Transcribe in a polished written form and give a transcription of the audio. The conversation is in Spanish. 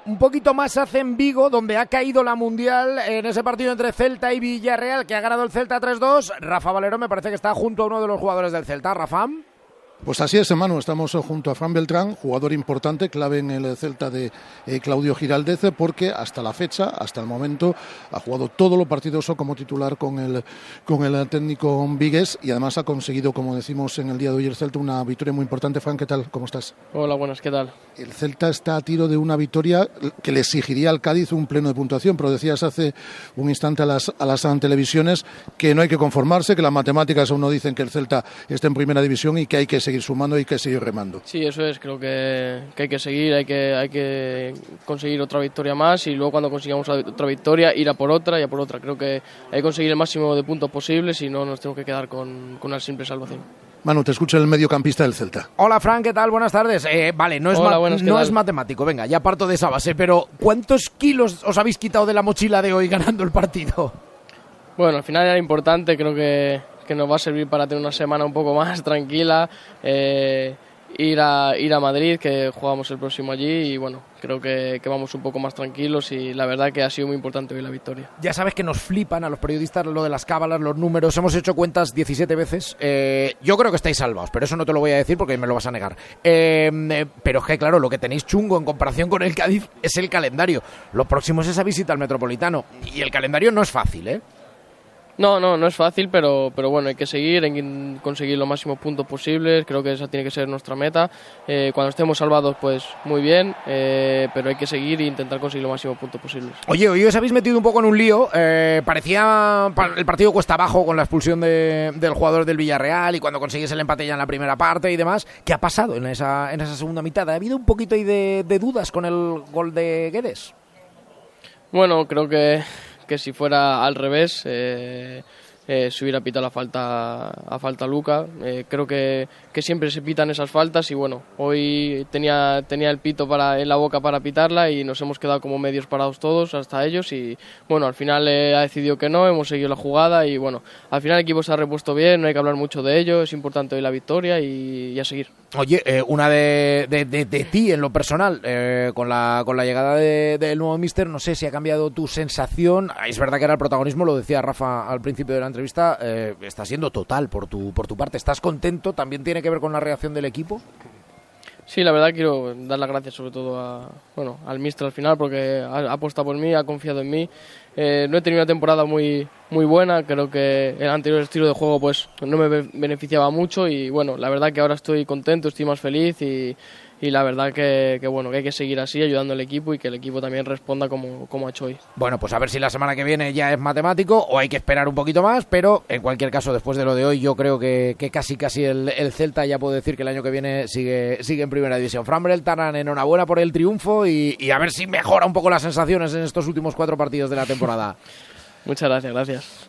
un poquito más hace en Vigo, donde ha caído la Mundial en ese partido entre Celta y Villarreal, que ha ganado el Celta 3-2. Rafa Valero me parece que está junto a uno de los jugadores del Celta. Rafa. Pues así es, hermano, estamos junto a Fran Beltrán, jugador importante, clave en el Celta de Claudio Giraldez, porque hasta la fecha, hasta el momento, ha jugado todos los partidos como titular con el técnico vigués y además ha conseguido, como decimos en el día de hoy, el Celta una victoria muy importante. Fran, ¿qué tal? ¿Cómo estás? Hola, buenas, ¿qué tal? El Celta está a tiro de una victoria que le exigiría al Cádiz un pleno de puntuación, pero decías hace un instante a las televisiones que no hay que conformarse, que las matemáticas aún no dicen que el Celta está en primera división y que hay que seguir sumando y hay que seguir remando. Sí, eso es, creo que hay que seguir, hay que conseguir otra victoria más y luego cuando consigamos otra victoria ir a por otra y a por otra. Creo que hay que conseguir el máximo de puntos posibles y no nos tenemos que quedar con una simple salvación. Manu, te escucha el mediocampista del Celta. Hola, Fran, ¿qué tal? Buenas tardes. Vale, no es matemático, venga, ya parto de esa base, pero ¿cuántos kilos os habéis quitado de la mochila de hoy ganando el partido? Bueno, al final era importante, creo que nos va a servir para tener una semana un poco más tranquila, ir a Madrid, que jugamos el próximo allí, y bueno, creo que vamos un poco más tranquilos y la verdad que ha sido muy importante hoy la victoria. Ya sabes que nos flipan a los periodistas lo de las cábalas, los números, hemos hecho cuentas 17 veces, yo creo que estáis salvados, pero eso no te lo voy a decir porque me lo vas a negar, pero es que claro, lo que tenéis chungo en comparación con el Cádiz es el calendario, lo próximo es esa visita al Metropolitano y el calendario no es fácil, ¿eh? No es fácil, pero bueno, hay que seguir, hay que conseguir los máximos puntos posibles, creo que esa tiene que ser nuestra meta. Cuando estemos salvados, pues muy bien, pero hay que seguir e intentar conseguir los máximos puntos posibles. Oye, hoy os habéis metido un poco en un lío, parecía el partido cuesta abajo con la expulsión del jugador del Villarreal y cuando consigues el empate ya en la primera parte y demás. ¿Qué ha pasado en esa segunda mitad? ¿Ha habido un poquito ahí de dudas con el gol de Guedes? Bueno, creo que si fuera al revés, se hubiera pitado a falta Luca. Creo que siempre se pitan esas faltas y bueno, hoy tenía el pito en la boca para pitarla y nos hemos quedado como medios parados todos, hasta ellos, y bueno, al final ha decidido que no, hemos seguido la jugada y bueno, al final el equipo se ha repuesto bien, no hay que hablar mucho de ello, es importante hoy la victoria y a seguir. Oye, una de ti en lo personal, con la llegada del nuevo míster, no sé si ha cambiado tu sensación. Es verdad que era el protagonismo, lo decía Rafa al principio de la entrevista, está siendo total por tu parte. ¿Estás contento? ¿También tiene que ver con la reacción del equipo? Sí, la verdad quiero dar las gracias sobre todo al míster al final porque ha apostado por mí, ha confiado en mí. No he tenido una temporada muy buena, creo que el anterior estilo de juego pues no me beneficiaba mucho y bueno, la verdad que ahora estoy contento, estoy más feliz y la verdad que hay que seguir así ayudando al equipo y que el equipo también responda como ha hecho hoy. Bueno, pues a ver si la semana que viene ya es matemático o hay que esperar un poquito más, pero en cualquier caso después de lo de hoy yo creo que casi el Celta ya puedo decir que el año que viene sigue en primera división. Fran Beltrán, enhorabuena por el triunfo y a ver si mejora un poco las sensaciones en estos últimos 4 partidos de la temporada. Muchas gracias.